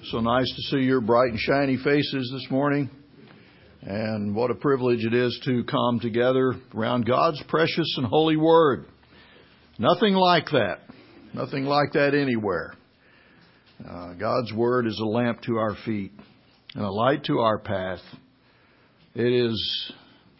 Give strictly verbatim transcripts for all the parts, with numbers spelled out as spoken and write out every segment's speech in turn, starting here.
So nice to see your bright and shiny faces this morning. And what a privilege it is to come together around God's precious and holy Word. Nothing like that. Nothing like that anywhere. Uh, God's Word is a lamp to our feet and a light to our path. It is,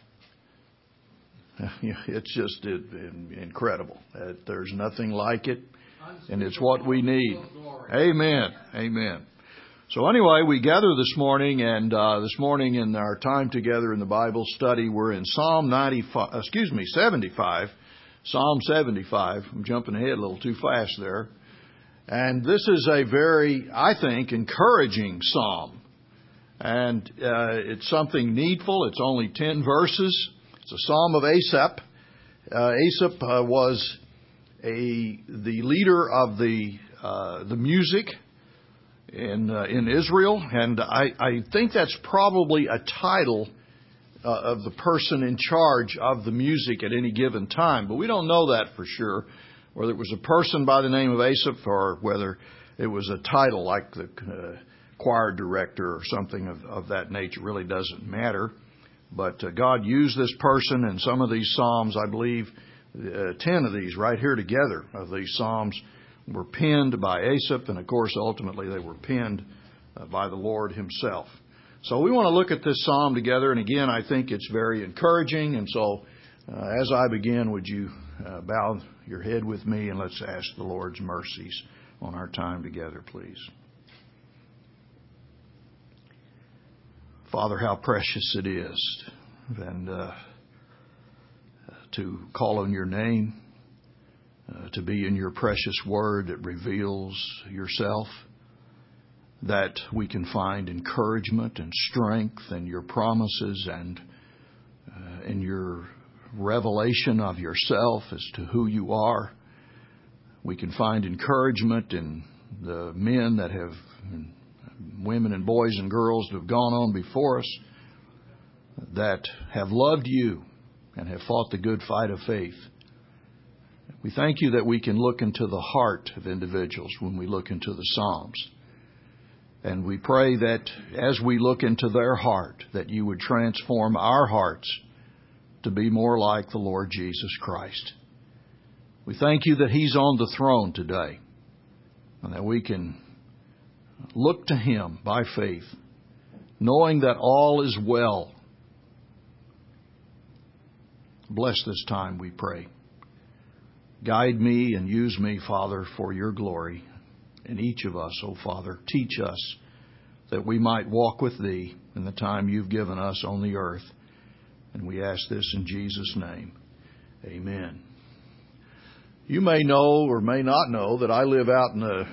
it's just incredible. There's nothing like it. And it's what we need. Amen. Amen. So anyway, we gather this morning, and uh, this morning in our time together in the Bible study, we're in Psalm ninety-five, excuse me, seventy-five, Psalm seventy-five. I'm jumping ahead a little too fast there. And this is a very, I think, encouraging psalm. And uh, it's something needful. It's only ten verses. It's a psalm of Asaph. Uh, Asaph uh, was a the leader of the uh, the music in uh, in Israel, and I, I think that's probably a title uh, of the person in charge of the music at any given time. But we don't know that for sure, whether it was a person by the name of Asaph or whether it was a title like the uh, choir director or something of, of that nature. It really doesn't matter. But uh, God used this person, and some of these psalms, I believe, uh, ten of these right here together of these psalms were penned by Asaph, and of course, ultimately they were penned uh, by the Lord Himself. So we want to look at this psalm together, and again, I think it's very encouraging. And so, uh, as I begin, would you uh, bow your head with me, and let's ask the Lord's mercies on our time together, please. Father, how precious it is, and uh, to call on your name. Uh, to be in your precious word that reveals yourself, that we can find encouragement and strength in your promises and uh, in your revelation of yourself as to who you are. We can find encouragement in the men that have, women and boys and girls that have gone on before us, that have loved you and have fought the good fight of faith. We thank you that we can look into the heart of individuals when we look into the Psalms. And we pray that as we look into their heart, that you would transform our hearts to be more like the Lord Jesus Christ. We thank you that He's on the throne today, and that we can look to Him by faith, knowing that all is well. Bless this time, we pray. Guide me and use me, Father, for your glory. And each of us, oh Father, teach us that we might walk with Thee in the time You've given us on the earth. And we ask this in Jesus' name. Amen. You may know or may not know that I live out in the,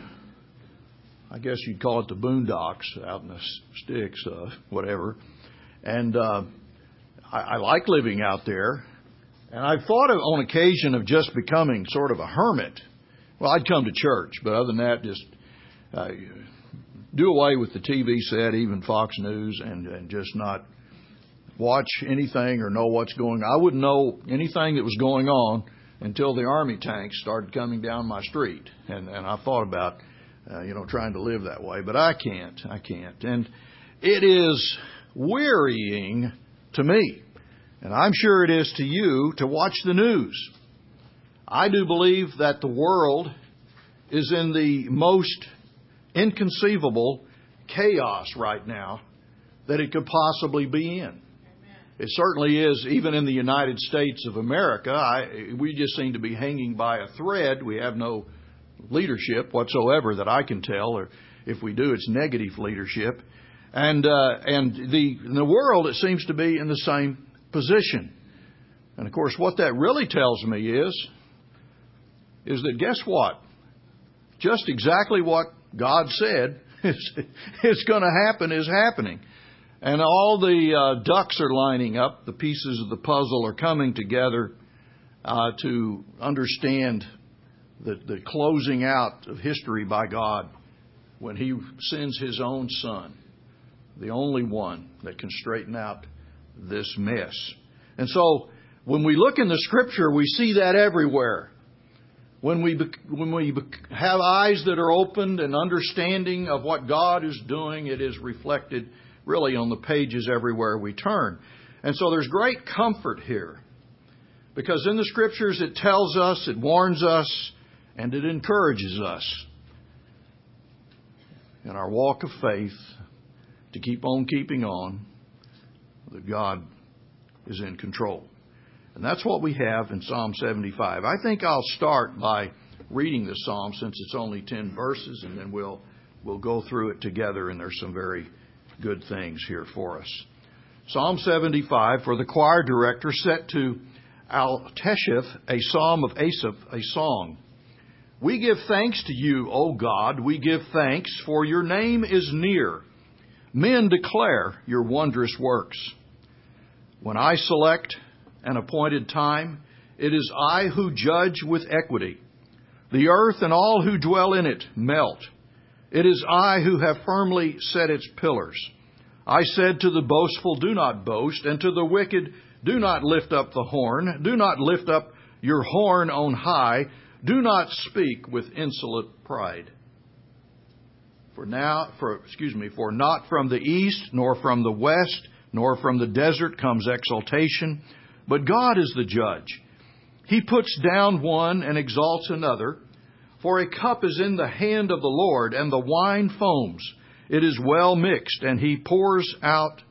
I guess you'd call it the boondocks, out in the sticks, uh, whatever. And uh, I, I like living out there. And I've thought of, on occasion of just becoming sort of a hermit. Well, I'd come to church, but other than that, just uh, do away with the T V set, even Fox News, and, and just not watch anything or know what's going on. I wouldn't know anything that was going on until the Army tanks started coming down my street. And, and I thought about, uh, you know, trying to live that way, but I can't. I can't. And it is wearying to me. And I'm sure it is to you to watch the news. I do believe that the world is in the most inconceivable chaos right now that it could possibly be in. Amen. It certainly is, even in the United States of America. I, we just seem to be hanging by a thread. We have no leadership whatsoever that I can tell, or if we do, it's negative leadership. And uh, and the in the world, it seems to be in the same position. And of course, what that really tells me is, is that guess what? Just exactly what God said is, is going to happen is happening. And all the uh, ducks are lining up. The pieces of the puzzle are coming together uh, to understand the, the closing out of history by God when He sends His own Son, the only one that can straighten out this mess. And so when we look in the Scripture, we see that everywhere. When we, when we have eyes that are opened and understanding of what God is doing, it is reflected really on the pages everywhere we turn. And so there's great comfort here. Because in the Scriptures it tells us, it warns us, and it encourages us in our walk of faith to keep on keeping on, that God is in control. And that's what we have in Psalm seventy-five. I think I'll start by reading the Psalm since it's only ten verses, and then we'll we'll go through it together, and there's some very good things here for us. Psalm seventy-five, for the choir director, set to Al-Tesheth, a psalm of Asaph, a song. We give thanks to you, O God, we give thanks, for your name is near. Men declare your wondrous works. When I select an appointed time, it is I who judge with equity. The earth and all who dwell in it melt. It is I who have firmly set its pillars. I said to the boastful, do not boast, and to the wicked, do not lift up the horn. Do not lift up your horn on high. Do not speak with insolent pride. For now, for excuse me, for not from the east, nor from the west, nor from the desert comes exaltation, but God is the judge. He puts down one and exalts another. For a cup is in the hand of the Lord, and the wine foams. It is well mixed, and He pours out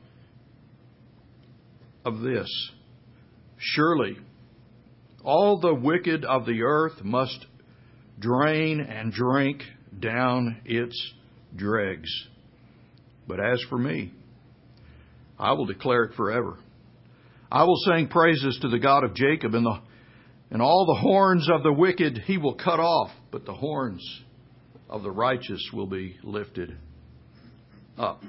of this. Surely, all the wicked of the earth must drain and drink down its dregs. But as for me, I will declare it forever. I will sing praises to the God of Jacob, and the and all the horns of the wicked He will cut off, but the horns of the righteous will be lifted up.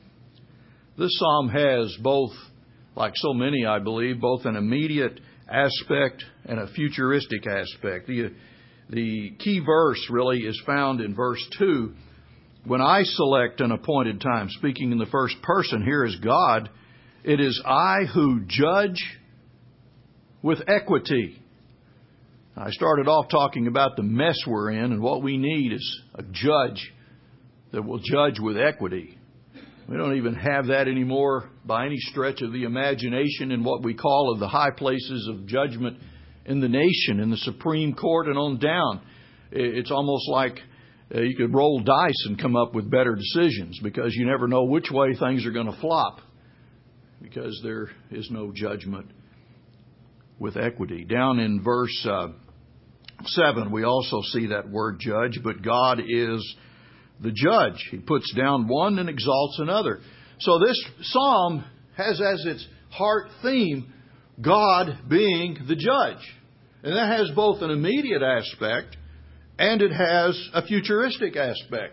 This psalm has both, like so many, I believe, both an immediate aspect and a futuristic aspect. The, the key verse really is found in verse two. When I select an appointed time, speaking in the first person here is God, it is I who judge with equity. I started off talking about the mess we're in, and what we need is a judge that will judge with equity. We don't even have that anymore by any stretch of the imagination in what we call of the high places of judgment in the nation, in the Supreme Court and on down. It's almost like uh, you could roll dice and come up with better decisions, because you never know which way things are going to flop, because there is no judgment with equity. Down in verse uh, seven, we also see that word judge, but God is the judge. He puts down one and exalts another. So this psalm has as its heart theme God being the judge. And that has both an immediate aspect and it has a futuristic aspect.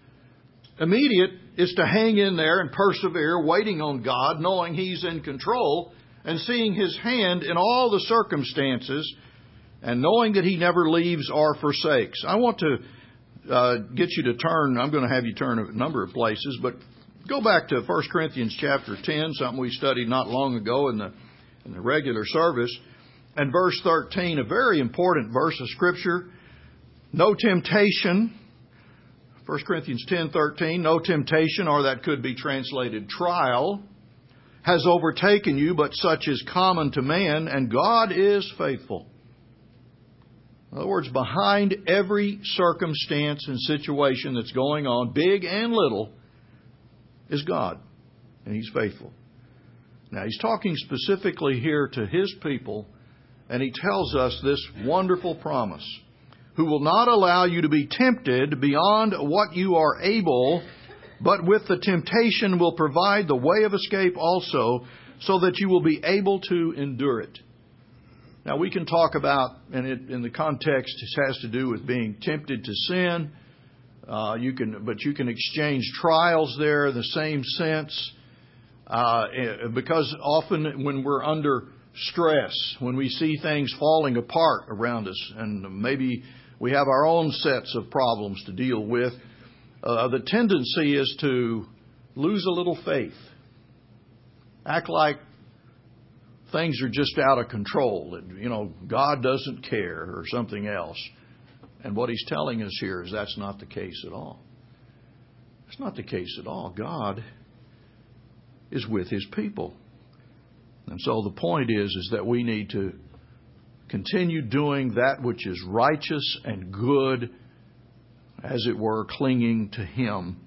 Immediate is to hang in there and persevere, waiting on God, knowing He's in control and seeing His hand in all the circumstances and knowing that He never leaves or forsakes. I want to uh, get you to turn, I'm going to have you turn a number of places, but go back to First Corinthians chapter ten, something we studied not long ago in the, in the regular service. And verse thirteen, a very important verse of Scripture. No temptation, First Corinthians ten thirteen, no temptation, or that could be translated trial, has overtaken you, but such is common to man, and God is faithful. In other words, behind every circumstance and situation that's going on, big and little, is God, and He's faithful. Now, He's talking specifically here to His people, and He tells us this wonderful promise: who will not allow you to be tempted beyond what you are able, but with the temptation will provide the way of escape also, so that you will be able to endure it. Now, we can talk about, and it, in the context, it has to do with being tempted to sin. Uh, you can, but you can exchange trials there in the same sense, uh, because often when we're under stress, when we see things falling apart around us, and maybe we have our own sets of problems to deal with, uh, the tendency is to lose a little faith, act like things are just out of control, that, you know, God doesn't care or something else. And what he's telling us here is that's not the case at all. It's not the case at all. God is with his people. And so the point is, is that we need to continue doing that which is righteous and good, as it were, clinging to him.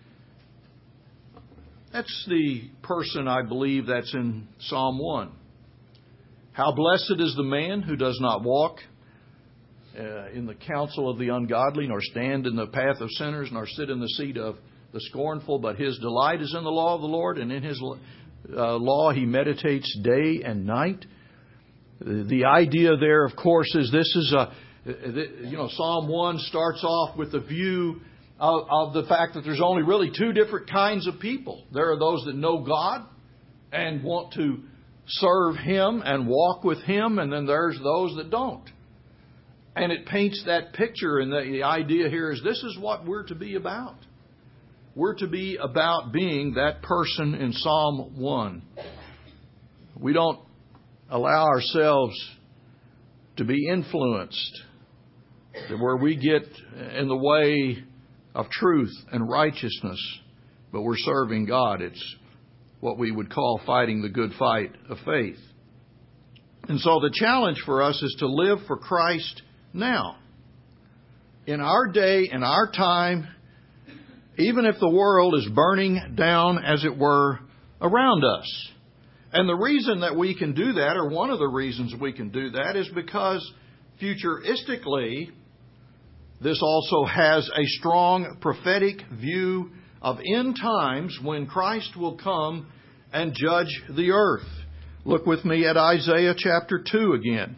That's the person, I believe, that's in Psalm one. How blessed is the man who does not walk uh, in the counsel of the ungodly, nor stand in the path of sinners, nor sit in the seat of the scornful, but his delight is in the law of the Lord, and in his uh, law he meditates day and night. The idea there, of course, is this is a, you know, Psalm one starts off with the view of, of the fact that there's only really two different kinds of people. There are those that know God and want to serve him and walk with him, and then there's those that don't. And it paints that picture, and the, the idea here is this is what we're to be about. We're to be about being that person in Psalm one. We don't allow ourselves to be influenced to where we get in the way of truth and righteousness, but we're serving God. It's what we would call fighting the good fight of faith. And so the challenge for us is to live for Christ now. In our day, in our time, even if the world is burning down, as it were, around us. And the reason that we can do that, or one of the reasons we can do that, is because futuristically, this also has a strong prophetic view of end times when Christ will come and judge the earth. Look with me at Isaiah chapter two again.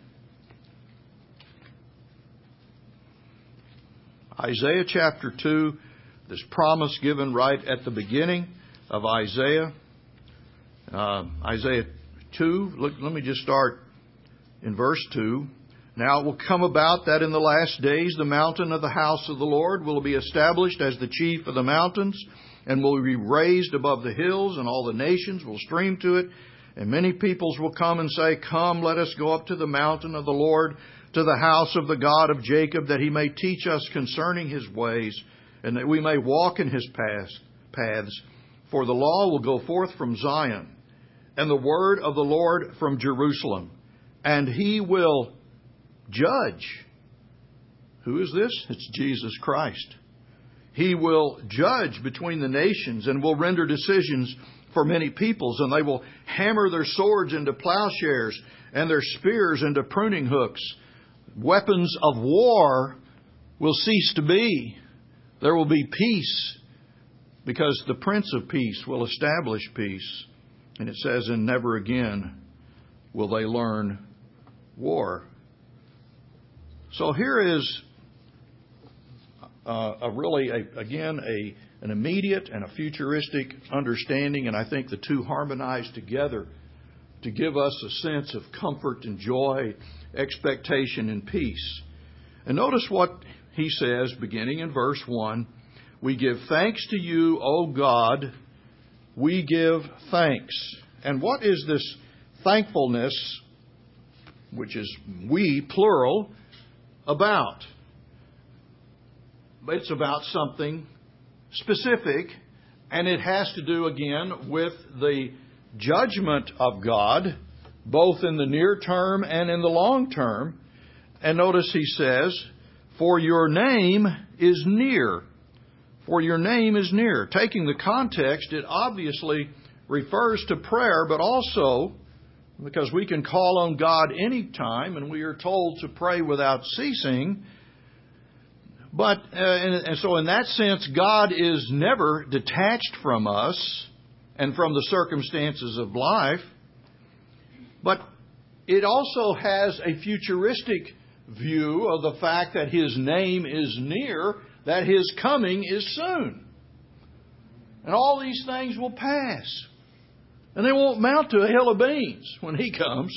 Isaiah chapter two, this promise given right at the beginning of Isaiah. Uh, Isaiah two, look, let me just start in verse two. Now it will come about that in the last days the mountain of the house of the Lord will be established as the chief of the mountains, and will be raised above the hills, and all the nations will stream to it. And many peoples will come and say, Come, let us go up to the mountain of the Lord, to the house of the God of Jacob, that he may teach us concerning his ways, and that we may walk in his paths. For the law will go forth from Zion, and the word of the Lord from Jerusalem. And he will judge. Who is this? It's Jesus Christ. He will judge between the nations and will render decisions for many peoples. And they will hammer their swords into plowshares and their spears into pruning hooks. Weapons of war will cease to be. There will be peace, because the Prince of Peace will establish peace. And it says, and never again will they learn war. So here is uh, a really, a, again, a an immediate and a futuristic understanding, and I think the two harmonize together to give us a sense of comfort and joy, expectation and peace. And notice what he says, beginning in verse one, we give thanks to you, O God, we give thanks. And what is this thankfulness, which is we, plural, about? It's about something specific, and it has to do again with the judgment of God, both in the near term and in the long term. And notice he says, for your name is near. For your name is near. Taking the context, it obviously refers to prayer, but also because we can call on God anytime, and we are told to pray without ceasing. But, uh, and, and so in that sense, God is never detached from us and from the circumstances of life. But it also has a futuristic view of the fact that his name is near, that his coming is soon. And all these things will pass. And they won't mount to a hill of beans when he comes.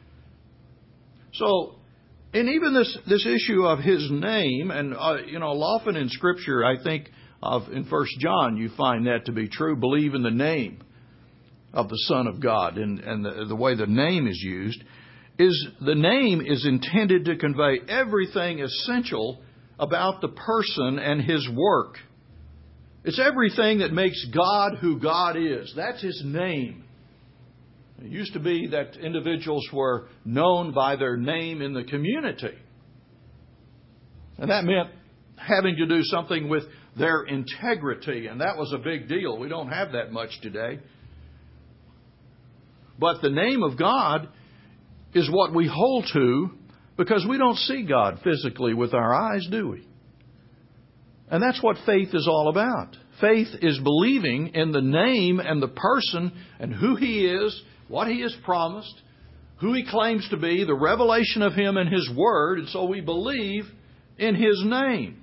So, and even this, this issue of his name, and, uh, you know, often in Scripture, I think of in First John, you find that to be true. Believe in the name of the Son of God. And, and the, the way the name is used is the name is intended to convey everything essential about the person and His work. It's everything that makes God who God is. That's His name. It used to be that individuals were known by their name in the community. And that meant having to do something with their integrity. And that was a big deal. We don't have that much today. But the name of God is what we hold to because we don't see God physically with our eyes, do we? And that's what faith is all about. Faith is believing in the name and the person and who He is, what He has promised, who He claims to be, the revelation of Him and His Word, and so we believe in His name.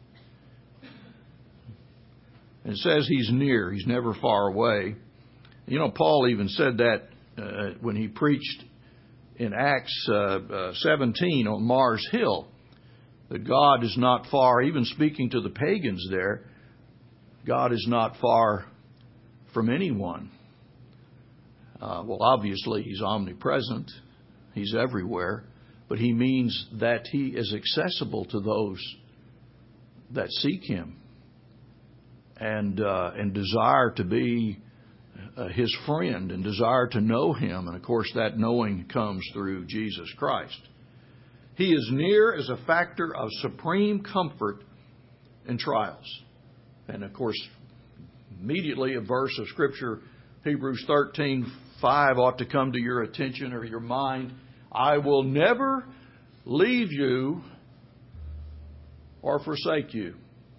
And it says He's near, He's never far away. You know, Paul even said that uh, when he preached in Acts uh, uh, seventeen on Mars Hill, that God is not far, even speaking to the pagans there, God is not far from anyone. Uh, well, obviously, He's omnipresent. He's everywhere. But He means that He is accessible to those that seek Him and uh, and desire to be uh, His friend and desire to know Him. And, of course, that knowing comes through Jesus Christ. He is near as a factor of supreme comfort in trials. And, of course, immediately a verse of Scripture, Hebrews thirteen five, ought to come to your attention or your mind. I will never leave you or forsake you.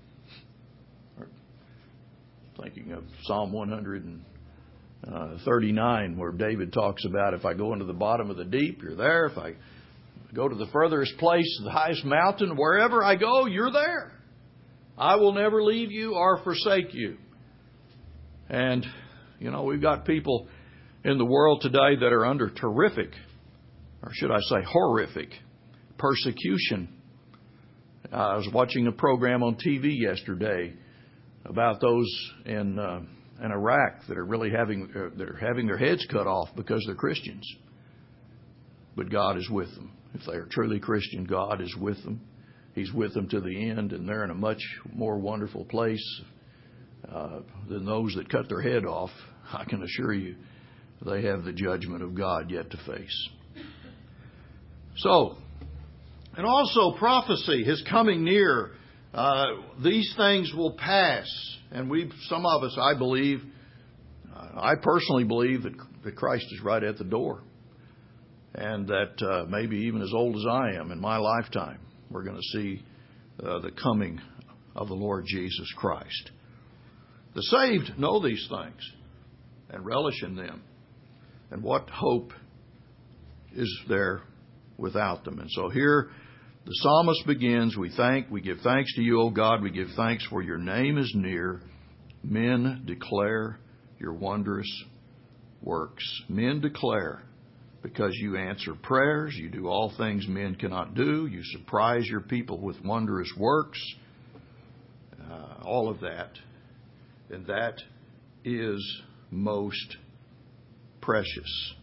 Thinking of Psalm one thirty-nine, where David talks about, if I go into the bottom of the deep, you're there. If I go to the furthest place, the highest mountain, wherever I go, you're there. I will never leave you or forsake you. And, you know, we've got people in the world today that are under terrific, or should I say horrific, persecution. Uh, I was watching a program on T V yesterday about those in uh, in Iraq that are really having uh, that are having their heads cut off because they're Christians. But God is with them. If they are truly Christian, God is with them. He's with them to the end, and they're in a much more wonderful place uh, than those that cut their head off. I can assure you, they have the judgment of God yet to face. So, and also prophecy, His coming near. Uh, these things will pass, and we, some of us, I believe, uh, I personally believe that, that Christ is right at the door, and that uh, maybe even as old as I am in my lifetime, we're going to see uh, the coming of the Lord Jesus Christ. The saved know these things and relish in them. And what hope is there without them? And so here the psalmist begins, we thank, we give thanks to you, O God. We give thanks for your name is near. Men declare your wondrous works. Men declare because you answer prayers. You do all things men cannot do. You surprise your people with wondrous works. Uh, all of that. And that is most precious.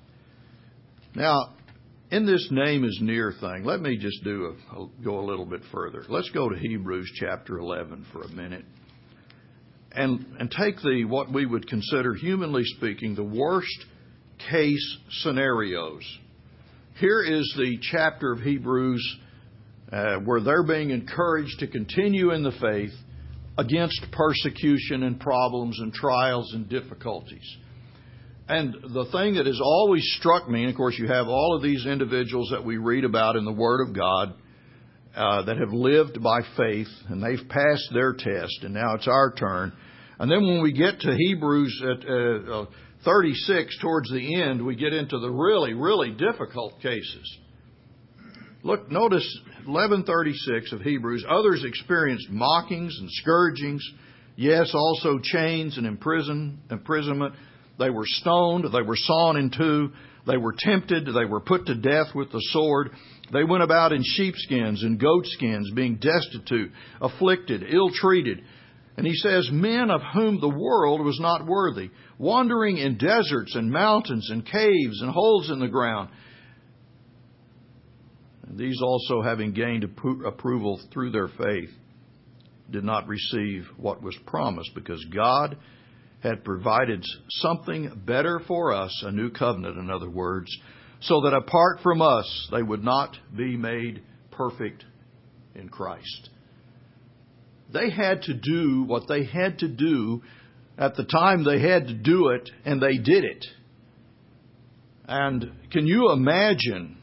Now, in this name is near thing, let me just do a, a, go a little bit further. Let's go to Hebrews chapter eleven for a minute and, and take the what we would consider, humanly speaking, the worst case scenarios. Here is the chapter of Hebrews uh, where they're being encouraged to continue in the faith against persecution and problems and trials and difficulties. And the thing that has always struck me, and of course you have all of these individuals that we read about in the Word of God uh, that have lived by faith, and they've passed their test, and now it's our turn. And then when we get to Hebrews at uh, uh, thirty-six, towards the end, we get into the really, really difficult cases. Look, notice eleven thirty-six of Hebrews. Others experienced mockings and scourgings, yes, also chains and imprison, imprisonment. They were stoned, they were sawn in two, they were tempted, they were put to death with the sword. They went about in sheepskins and goatskins, being destitute, afflicted, ill-treated. And he says, men of whom the world was not worthy, wandering in deserts and mountains and caves and holes in the ground. These also, having gained appro- approval through their faith, did not receive what was promised, because God had provided something better for us, a new covenant, in other words, so that apart from us, they would not be made perfect in Christ. They had to do what they had to do at the time they had to do it, and they did it. And can you imagine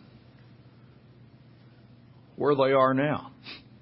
where they are now?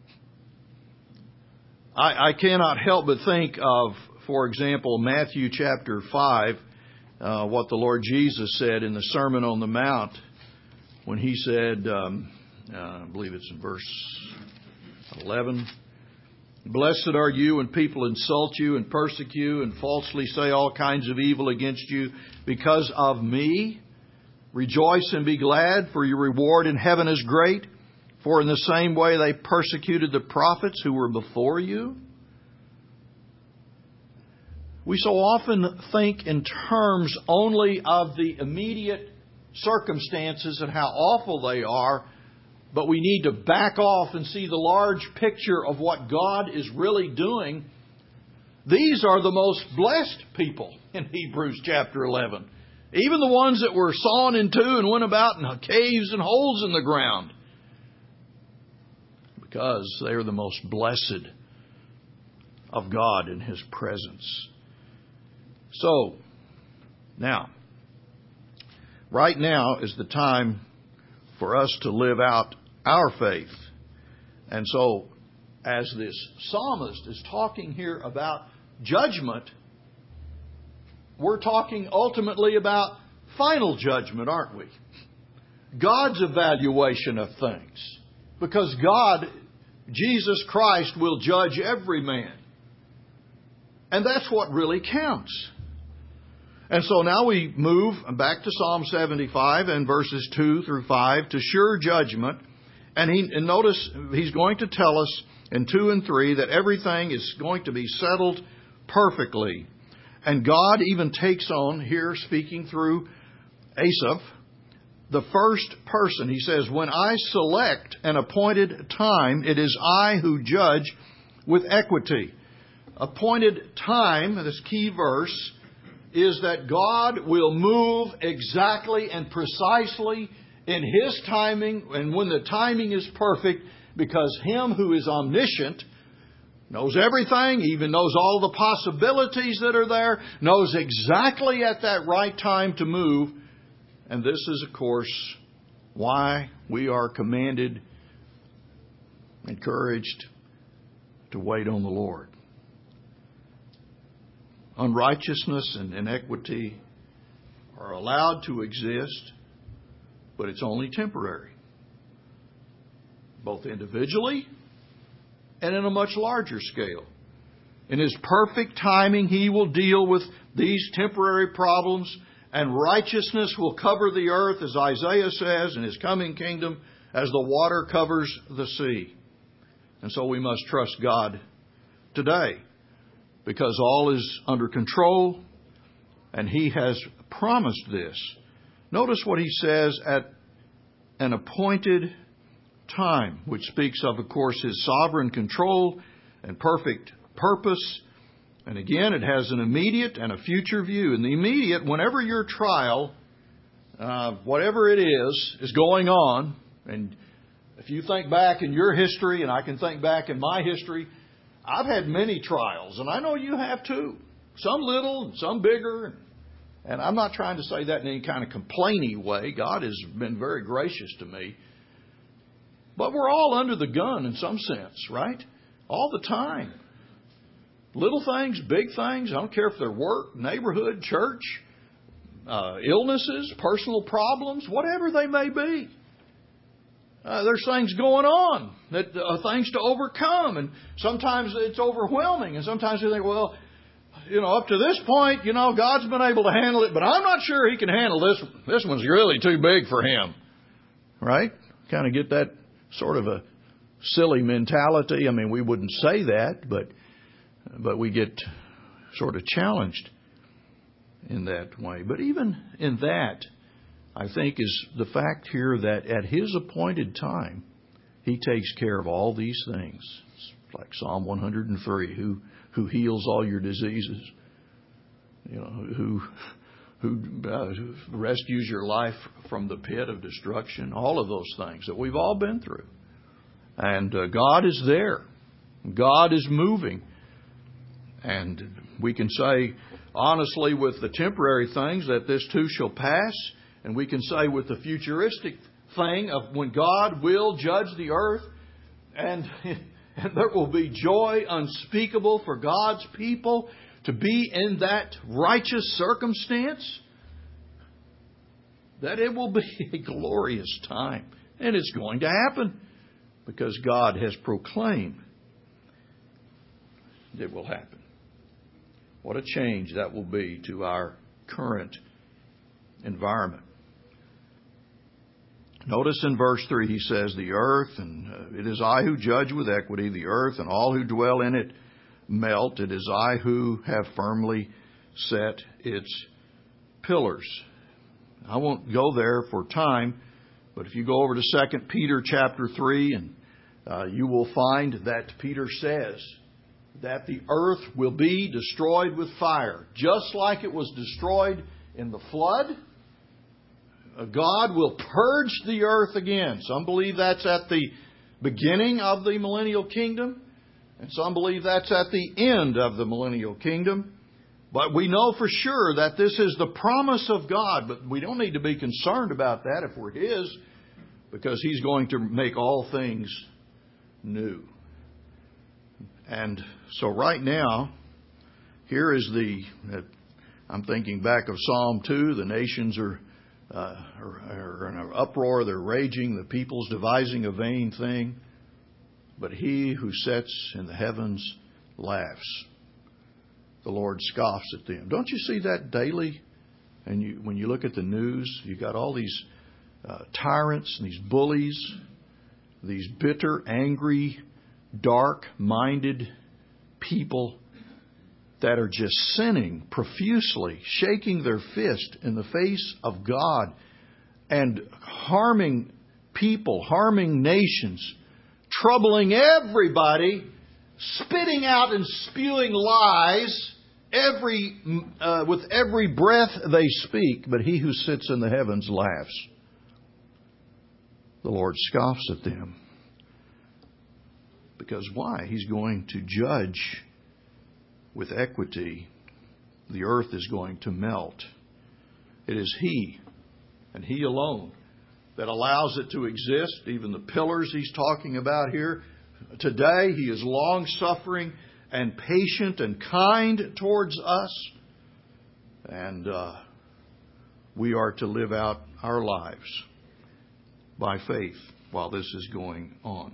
I, I cannot help but think of, for example, Matthew chapter five, uh, what the Lord Jesus said in the Sermon on the Mount when He said, um, uh, I believe it's in verse eleven, "Blessed are you when people insult you and persecute you and falsely say all kinds of evil against you because of me. Rejoice and be glad, for your reward in heaven is great. For in the same way they persecuted the prophets who were before you." We so often think in terms only of the immediate circumstances and how awful they are, but we need to back off and see the large picture of what God is really doing. These are the most blessed people in Hebrews chapter eleven. Even the ones that were sawn in two and went about in caves and holes in the ground, because they are the most blessed of God in His presence. So, now, right now is the time for us to live out our faith. And so, as this psalmist is talking here about judgment, we're talking ultimately about final judgment, aren't we? God's evaluation of things. Because God, Jesus Christ, will judge every man. And that's what really counts. And so now we move back to Psalm seventy-five and verses two through five to sure judgment. And, he, and notice he's going to tell us in two and three that everything is going to be settled perfectly. And God even takes on, here speaking through Asaph, the first person. He says, "When I select an appointed time, it is I who judge with equity." Appointed time, this key verse, is that God will move exactly and precisely in His timing, and when the timing is perfect, because Him who is omniscient knows everything, even knows all the possibilities that are there, knows exactly at that right time to move. And this is, of course, why we are commanded, encouraged to wait on the Lord. Unrighteousness and inequity are allowed to exist, but it's only temporary, both individually and in a much larger scale. In His perfect timing, He will deal with these temporary problems, and righteousness will cover the earth, as Isaiah says, in His coming kingdom, as the water covers the sea. And so we must trust God today, because all is under control, and He has promised this. Notice what He says, at an appointed time, which speaks of, of course, His sovereign control and perfect purpose. And again, it has an immediate and a future view. In the immediate, whenever your trial, uh, whatever it is, is going on, and if you think back in your history, and I can think back in my history, I've had many trials, and I know you have too. Some little and some bigger. And I'm not trying to say that in any kind of complaining way. God has been very gracious to me. But we're all under the gun in some sense, right? All the time. Little things, big things. I don't care if they're work, neighborhood, church, uh, illnesses, personal problems, whatever they may be. Uh, there's things going on, that uh, things to overcome. And sometimes it's overwhelming. And sometimes you think, well, you know, up to this point, you know, God's been able to handle it, but I'm not sure He can handle this one. This one's really too big for Him. Right? Kind of get that sort of a silly mentality. I mean, we wouldn't say that, but but we get sort of challenged in that way. But even in that, I think, is the fact here that at His appointed time, He takes care of all these things. It's like Psalm one hundred three, who who heals all your diseases, you know, who who uh, rescues your life from the pit of destruction, all of those things that we've all been through. And uh, God is there. God is moving. And we can say, honestly, with the temporary things, that this too shall pass. And we can say with the futuristic thing of when God will judge the earth, and, and there will be joy unspeakable for God's people to be in that righteous circumstance, that it will be a glorious time. And it's going to happen because God has proclaimed it will happen. What a change that will be to our current environment. Notice in verse three, he says, the earth, and uh, it is I who judge with equity, the earth and all who dwell in it melt. It is I who have firmly set its pillars. I won't go there for time, but if you go over to Second Peter chapter three, and uh, you will find that Peter says that the earth will be destroyed with fire, just like it was destroyed in the flood. God will purge the earth again. Some believe that's at the beginning of the millennial kingdom, and some believe that's at the end of the millennial kingdom. But we know for sure that this is the promise of God, but we don't need to be concerned about that if we're His, because He's going to make all things new. And so right now, here is the, I'm thinking back of Psalm two, the nations are, uh, are, are in an uproar, they're raging, the people's devising a vain thing, but He who sits in the heavens laughs. The Lord scoffs at them. Don't you see that daily? And you, when you look at the news, you got all these uh, tyrants and these bullies, these bitter, angry, dark-minded people that are just sinning profusely, shaking their fist in the face of God and harming people, harming nations, troubling everybody, spitting out and spewing lies every uh, with every breath they speak. But He who sits in the heavens laughs. The Lord scoffs at them. Because why? He's going to judge with equity. The earth is going to melt. It is He, and He alone, that allows it to exist. Even the pillars He's talking about here. Today, He is long-suffering and patient and kind towards us. And uh, we are to live out our lives by faith while this is going on.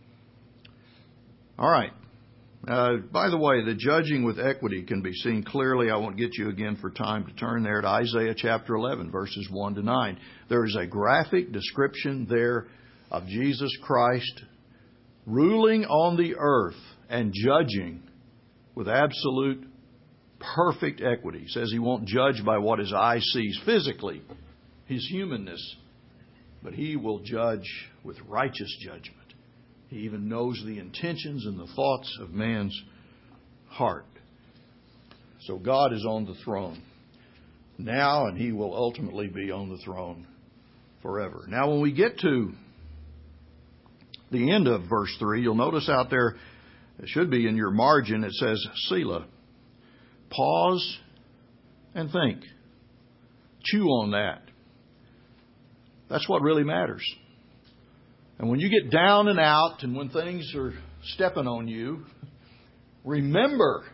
All right. Uh, by the way, the judging with equity can be seen clearly. I won't get you again for time to turn there to Isaiah chapter eleven, verses one to nine. There is a graphic description there of Jesus Christ ruling on the earth and judging with absolute perfect equity. He says He won't judge by what His eye sees physically, His humanness, but He will judge with righteous judgment. He even knows the intentions and the thoughts of man's heart. So God is on the throne now, and He will ultimately be on the throne forever. Now, when we get to the end of verse three, you'll notice out there, it should be in your margin, it says Selah. Pause and think. Chew on that. That's what really matters. And when you get down and out, and when things are stepping on you, remember,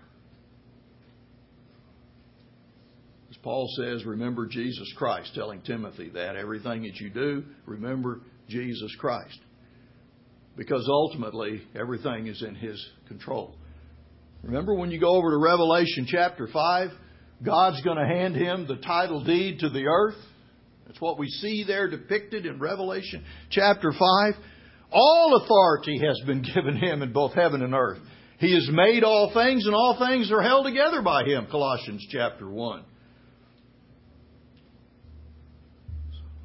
as Paul says, remember Jesus Christ, telling Timothy that everything that you do, remember Jesus Christ. Because ultimately, everything is in His control. Remember when you go over to Revelation chapter five, God's going to hand Him the title deed to the earth. That's what we see there depicted in Revelation chapter five. All authority has been given Him in both heaven and earth. He has made all things, and all things are held together by Him. Colossians chapter one.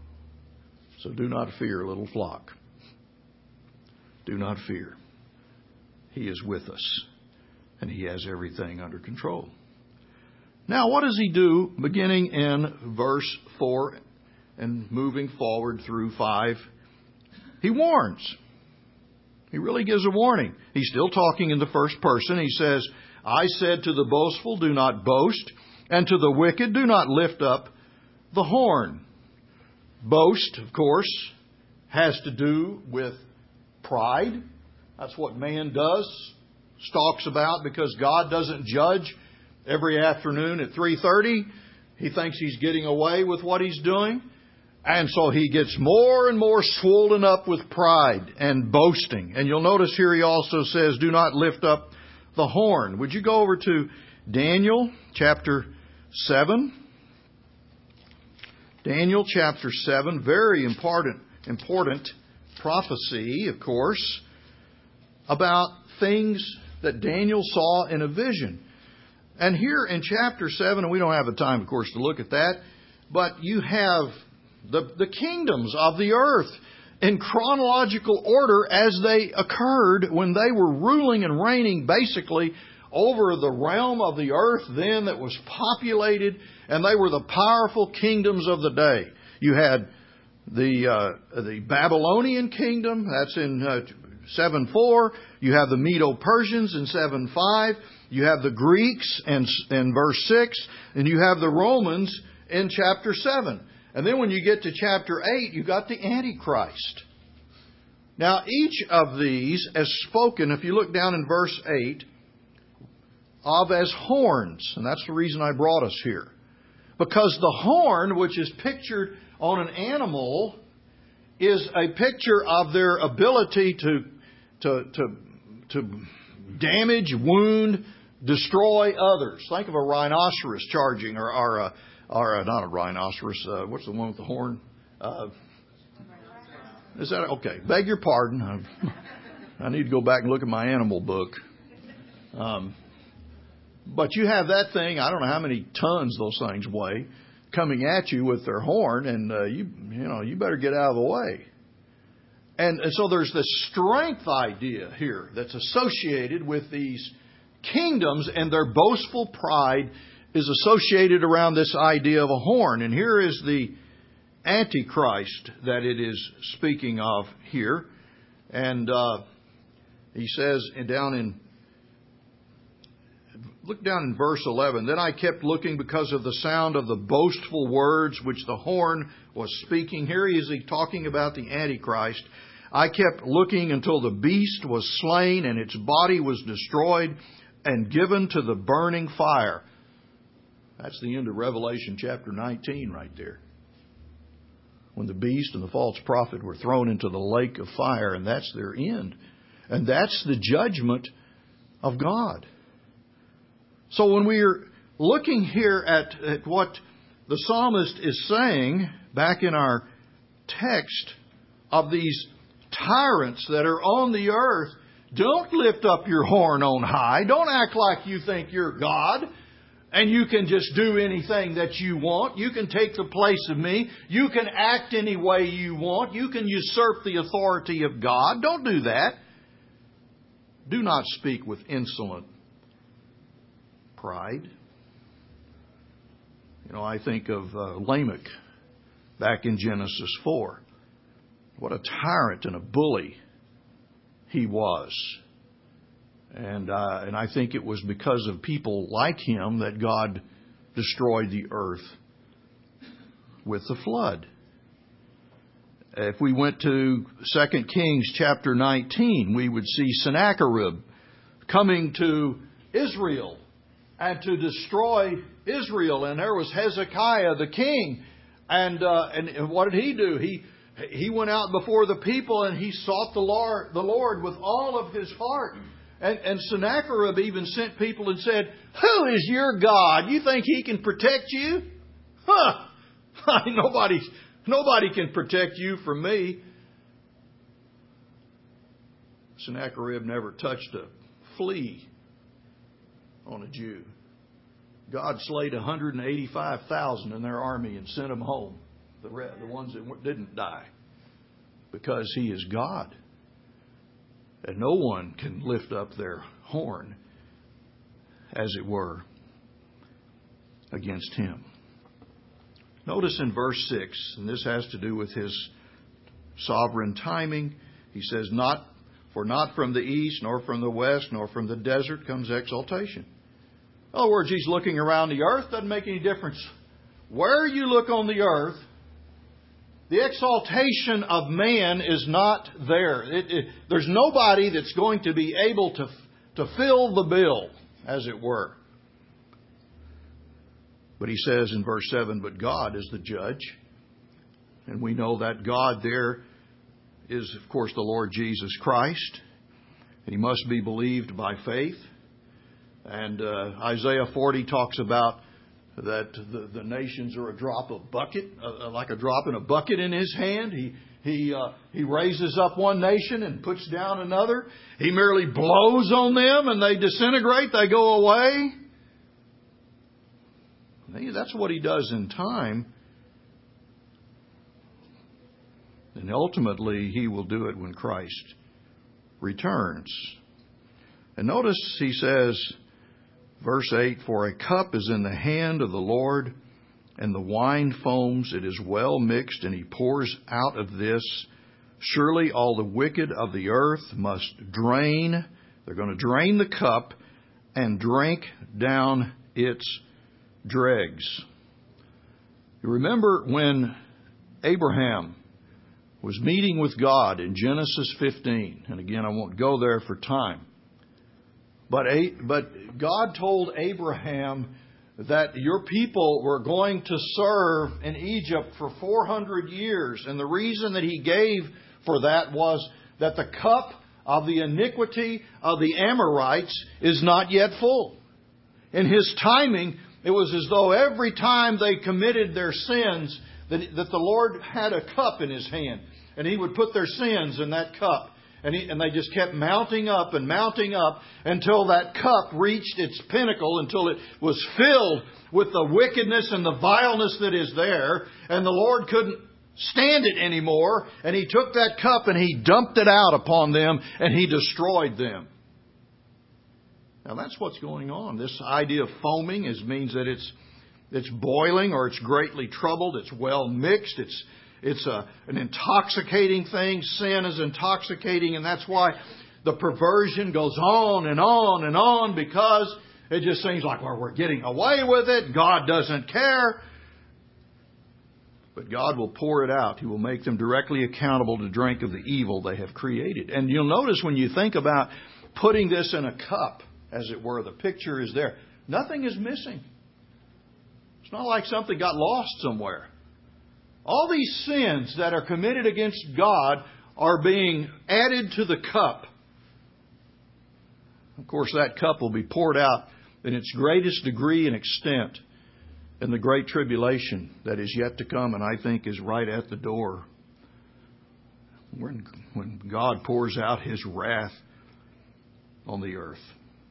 So do not fear, little flock. Do not fear. He is with us, and He has everything under control. Now, what does He do beginning in verse four and moving forward through five? He warns. He really gives a warning. He's still talking in the first person. He says, I said to the boastful, do not boast, and to the wicked, do not lift up the horn. Boast, of course, has to do with pride. That's what man does, stalks about, because God doesn't judge every afternoon at three thirty. He thinks he's getting away with what he's doing. And so he gets more and more swollen up with pride and boasting. And you'll notice here he also says, do not lift up the horn. Would you go over to Daniel chapter seven? Daniel chapter seven, very important, important prophecy, of course, about things that Daniel saw in a vision. And here in chapter seven, and we don't have the time, of course, to look at that, but you have the, the kingdoms of the earth in chronological order as they occurred when they were ruling and reigning basically over the realm of the earth then that was populated, and they were the powerful kingdoms of the day. You had the uh, the Babylonian kingdom, that's in uh, seven four. You have the Medo-Persians in seven five. You have the Greeks in, in verse six. And you have the Romans in chapter seven. And then when you get to chapter eight, you got the Antichrist. Now, each of these, as spoken, if you look down in verse eight, of as horns. And that's the reason I brought us here. Because the horn, which is pictured on an animal, is a picture of their ability to, to, to, to damage, wound, destroy others. Think of a rhinoceros charging, or, or, a, or a, not a rhinoceros, uh, what's the one with the horn? Uh, is that, okay, beg your pardon. I, I need to go back and look at my animal book. Um, But you have that thing, I don't know how many tons those things weigh, coming at you with their horn, and uh, you you know, you better get out of the way. And, and so there's this strength idea here that's associated with these kingdoms, and their boastful pride is associated around this idea of a horn. And here is the Antichrist that it is speaking of here. And uh, he says down in Look down in verse eleven. Then I kept looking because of the sound of the boastful words which the horn was speaking. Here he is talking about the Antichrist. I kept looking until the beast was slain and its body was destroyed and given to the burning fire. That's the end of Revelation chapter nineteen right there. When the beast and the false prophet were thrown into the lake of fire, and that's their end. And that's the judgment of God. So when we are looking here at, at what the psalmist is saying back in our text of these tyrants that are on the earth, don't lift up your horn on high. Don't act like you think you're God and you can just do anything that you want. You can take the place of me. You can act any way you want. You can usurp the authority of God. Don't do that. Do not speak with insolent pride. You know, I think of uh, Lamech back in Genesis four. What a tyrant and a bully he was. And uh, and I think it was because of people like him that God destroyed the earth with the flood. If we went to Second Kings chapter nineteen, we would see Sennacherib coming to Israel and to destroy Israel. And there was Hezekiah the king. And uh, and what did he do? He he went out before the people and he sought the Lord, the Lord with all of his heart. And, and Sennacherib even sent people and said, "Who is your God? You think he can protect you? Huh! Nobody, nobody can protect you from me." Sennacherib never touched a flea on a Jew. God slayed one hundred eighty-five thousand in their army and sent them home. The rest, the ones that didn't die. because He is God. And no one can lift up their horn, as it were, against Him. Notice in verse six, and this has to do with His sovereign timing. He says, "Not for not from the east, nor from the west, nor from the desert comes exaltation." In other words, He's looking around the earth. Doesn't make any difference where you look on the earth. The exaltation of man is not there. It, it, there's nobody that's going to be able to, to fill the bill, as it were. But He says in verse seven, "But God is the judge." And we know that God there is, of course, the Lord Jesus Christ. And He must be believed by faith. And uh, Isaiah forty talks about that the, the nations are a drop of bucket, uh, like a drop in a bucket in His hand. He he uh, he raises up one nation and puts down another. He merely blows on them and they disintegrate. They go away. That's what He does in time. And ultimately, He will do it when Christ returns. And notice He says, verse eight, "For a cup is in the hand of the Lord, and the wine foams. It is well mixed, and He pours out of this. Surely all the wicked of the earth must drain." They're going to drain the cup and drink down its dregs. You remember when Abraham was meeting with God in Genesis fifteen. And again, I won't go there for time. But, but God told Abraham that your people were going to serve in Egypt for four hundred years. And the reason that He gave for that was that the cup of the iniquity of the Amorites is not yet full. In His timing, it was as though every time they committed their sins, that, that the Lord had a cup in His hand. And He would put their sins in that cup. And, he, and they just kept mounting up and mounting up until that cup reached its pinnacle, until it was filled with the wickedness and the vileness that is there. And the Lord couldn't stand it anymore. And He took that cup and He dumped it out upon them and He destroyed them. Now that's what's going on. This idea of foaming is means that it's it's boiling or it's greatly troubled. It's well mixed. It's It's a, an intoxicating thing. Sin is intoxicating, and that's why the perversion goes on and on and on, because it just seems like, well, we're getting away with it. God doesn't care. But God will pour it out. He will make them directly accountable to drink of the evil they have created. And you'll notice when you think about putting this in a cup, as it were, the picture is there. Nothing is missing. It's not like something got lost somewhere. All these sins that are committed against God are being added to the cup. Of course, that cup will be poured out in its greatest degree and extent in the great tribulation that is yet to come, and I think is right at the door. When, when God pours out His wrath on the earth.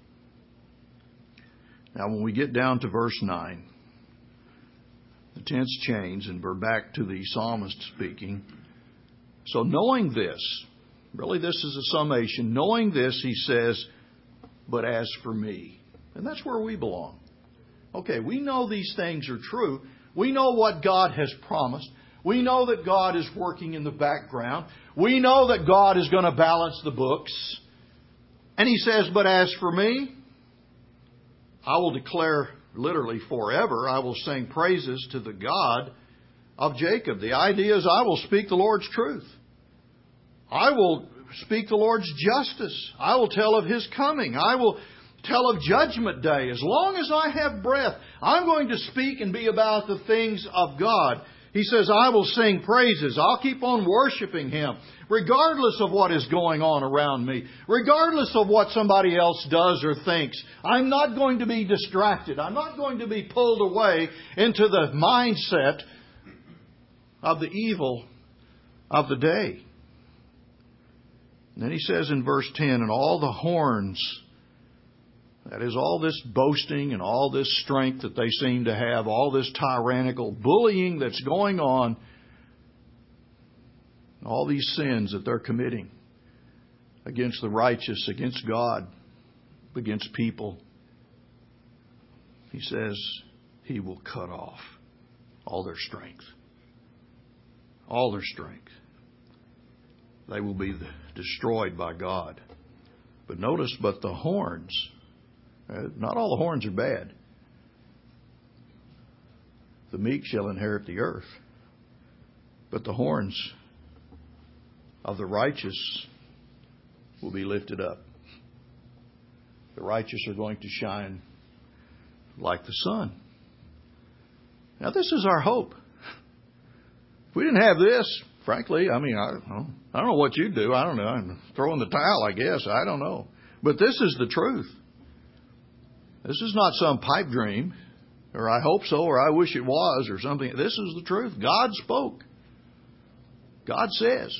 Now, when we get down to verse nine, the tense change, and we're back to the psalmist speaking. So knowing this, really this is a summation. Knowing this, he says, "But as for me," and that's where we belong. Okay, we know these things are true. We know what God has promised. We know that God is working in the background. We know that God is going to balance the books. And he says, "But as for me, I will declare," literally forever, "I will sing praises to the God of Jacob." The idea is, I will speak the Lord's truth. I will speak the Lord's justice. I will tell of His coming. I will tell of Judgment Day. As long as I have breath, I'm going to speak and be about the things of God. He says, I will sing praises. I'll keep on worshiping Him, regardless of what is going on around me, regardless of what somebody else does or thinks. I'm not going to be distracted. I'm not going to be pulled away into the mindset of the evil of the day. And then he says in verse ten, "And all the horns," that is, all this boasting and all this strength that they seem to have, all this tyrannical bullying that's going on, all these sins that they're committing against the righteous, against God, against people, He says He will cut off all their strength. All their strength. They will be destroyed by God. But notice, but the horns, not all the horns are bad. The meek shall inherit the earth. But the horns of the righteous will be lifted up. The righteous are going to shine like the sun. Now, this is our hope. If we didn't have this, frankly, I mean, I don't know, I don't know what you'd do. I don't know. I'm throwing the towel, I guess. I don't know. But this is the truth. This is not some pipe dream, or I hope so, or I wish it was, or something. This is the truth. God spoke. God says.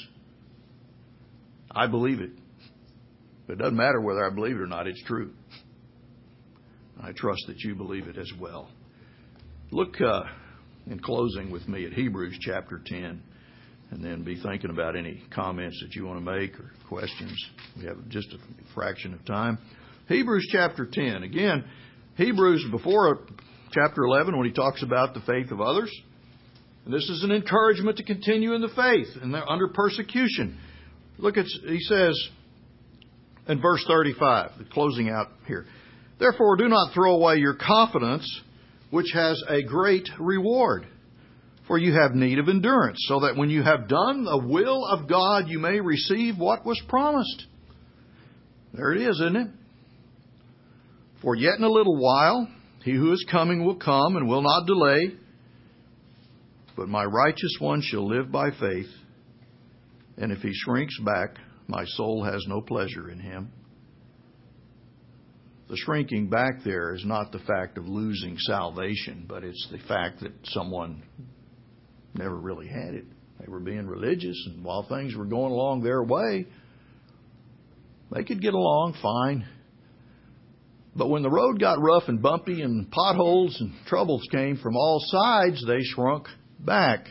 I believe it. It doesn't matter whether I believe it or not. It's true. I trust that you believe it as well. Look uh, in closing with me at Hebrews chapter ten, and then be thinking about any comments that you want to make or questions. We have just a fraction of time. Hebrews chapter ten. Again, Hebrews before chapter eleven when he talks about the faith of others. And this is an encouragement to continue in the faith and they're under persecution. Look at, he says in verse thirty-five, closing out here. Therefore, do not throw away your confidence, which has a great reward. For you have need of endurance, so that when you have done the will of God, you may receive what was promised. There it is, isn't it? For yet in a little while, he who is coming will come and will not delay. But my righteous one shall live by faith. And if he shrinks back, my soul has no pleasure in him. The shrinking back there is not the fact of losing salvation, but it's the fact that someone never really had it. They were being religious, and while things were going along their way, they could get along fine. But when the road got rough and bumpy and potholes and troubles came from all sides, they shrunk back.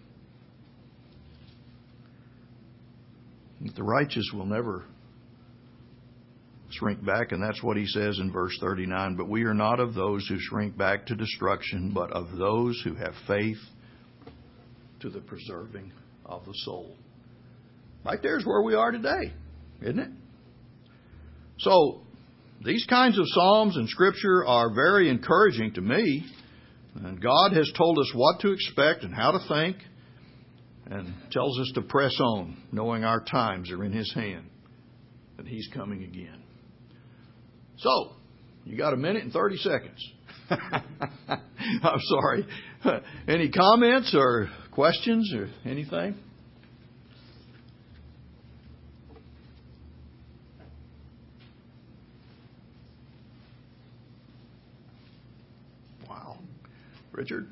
The righteous will never shrink back, and that's what he says in verse thirty-nine. But we are not of those who shrink back to destruction, but of those who have faith to the preserving of the soul. Right there's where we are today, isn't it? So, these kinds of psalms and scripture are very encouraging to me. And God has told us what to expect and how to think, and tells us to press on, knowing our times are in His hand, and He's coming again. So, you got a minute and thirty seconds. I'm sorry. Any comments or questions or anything? Wow. Richard?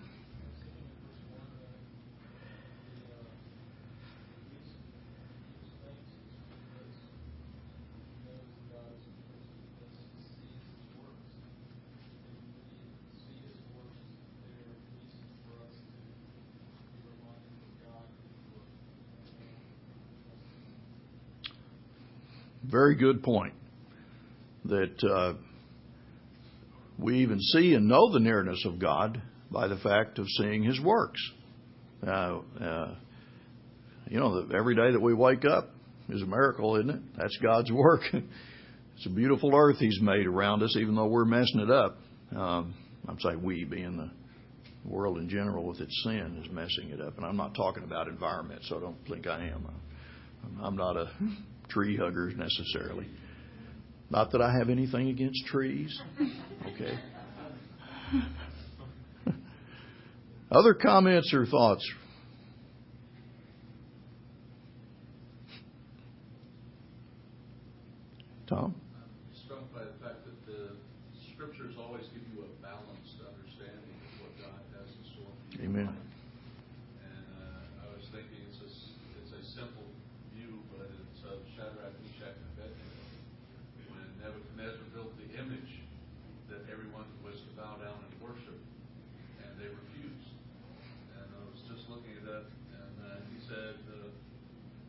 Very good point. That uh, we even see and know the nearness of God by the fact of seeing His works. Uh, uh, you know, every day that we wake up is a miracle, isn't it? That's God's work. It's a beautiful earth He's made around us, even though we're messing it up. Um, I'm saying we, being the world in general with its sin, is messing it up. And I'm not talking about environment, so don't think I am. I'm not a tree huggers necessarily. Not that I have anything against trees. Okay. Other comments or thoughts? Tom? I'm struck by the fact that the scriptures always give you a balanced understanding of what God has in store for you. Amen. And uh, I was thinking it's a, it's a simple view, but it's of Shadrach, Meshach, and Abednego. When Nebuchadnezzar built the image that everyone was to bow down and worship, and they refused. And I was just looking at that, and uh, he said, uh,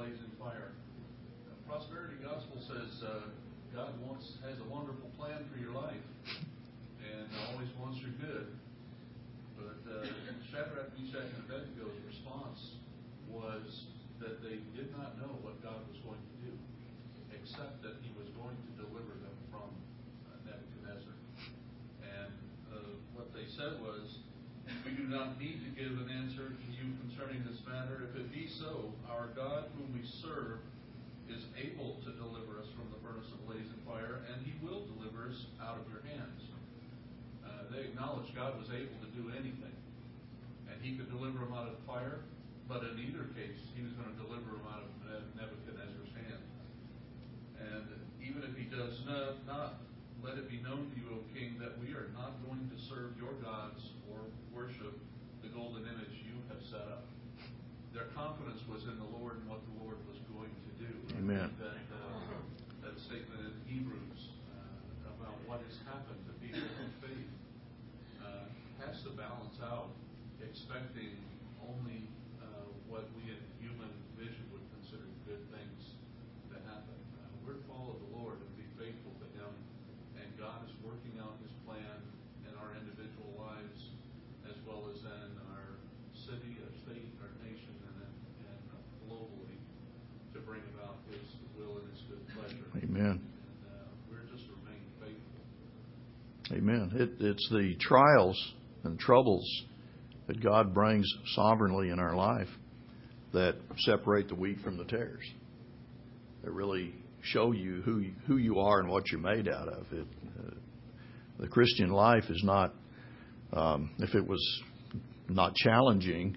blazing fire. The prosperity gospel says uh, God wants has a wonderful plan for your life and always wants your good. But uh, Shadrach, Meshach, and Abednego's response was that they did not know what God was going to do, except that He was going to deliver them from uh, Nebuchadnezzar. And uh, what they said was, "We do not need to give an answer to you concerning this matter. If it be so, our God whom we serve is able to deliver us from the furnace of blazing fire, and He will deliver us out of your hands." Uh, they acknowledged God was able to do anything, and He could deliver them out of the fire, but in either case, He was going to deliver them out of Nebuchadnezzar's hand. And even if He does not, not let it be known to you, O King, that we are not going to serve your gods or worship the golden image you have set up. Their confidence was in the Lord and what the Lord was going to do. Amen. That, uh, that statement in Hebrews uh, about what has happened to people of faith uh, has to balance out expecting only uh, what we in human vision would consider good things to happen. Uh, we're to follow the Lord and be faithful to Him, and God is working out His plan in our individual lives as well as in our city, our state, our nation, and, and globally to bring about His will and His good pleasure. Amen. And uh, we're just to remain faithful. Amen. It, it's the trials and troubles that God brings sovereignly in our life that separate the wheat from the tares. That really show you who you, who you are and what you're made out of. It, uh, the Christian life is not, um, if it was not challenging,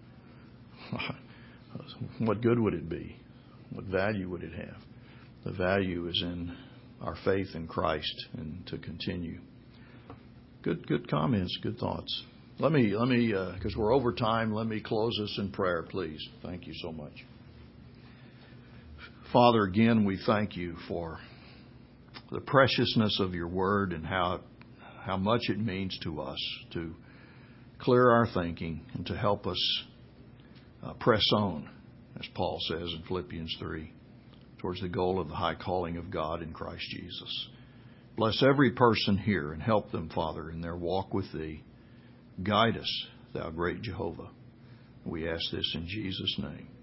what good would it be? What value would it have? The value is in our faith in Christ and to continue. Good, good comments, good thoughts. Let me, let me, because uh, we're over time, let me close this in prayer, please. Thank you so much. Father, again, we thank you for the preciousness of your word and how how much it means to us to clear our thinking and to help us uh, press on, as Paul says in Philippians three, towards the goal of the high calling of God in Christ Jesus. Bless every person here and help them, Father, in their walk with Thee. Guide us, Thou great Jehovah. We ask this in Jesus' name.